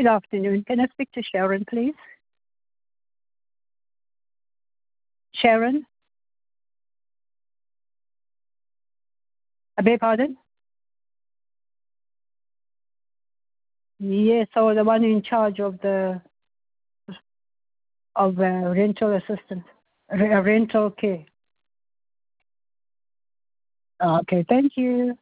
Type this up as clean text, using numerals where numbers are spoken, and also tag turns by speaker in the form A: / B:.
A: Good afternoon. Can I speak to Sharon, please? Sharon? I beg pardon? Yes, or the one in charge of the rental assistance, rental care. Okay, thank you.